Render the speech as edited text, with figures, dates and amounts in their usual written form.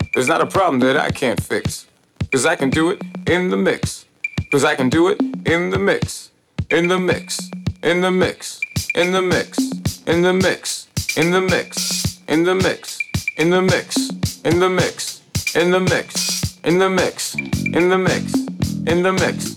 There's not a problem that I can't fix. Cause I can do it in the mix. Cause I can do it in the mix. In the mix. In the mix. In the mix. In the mix. In the mix. In the mix. In the mix. In the mix. In the mix. In the mix. In the mix. In the mix.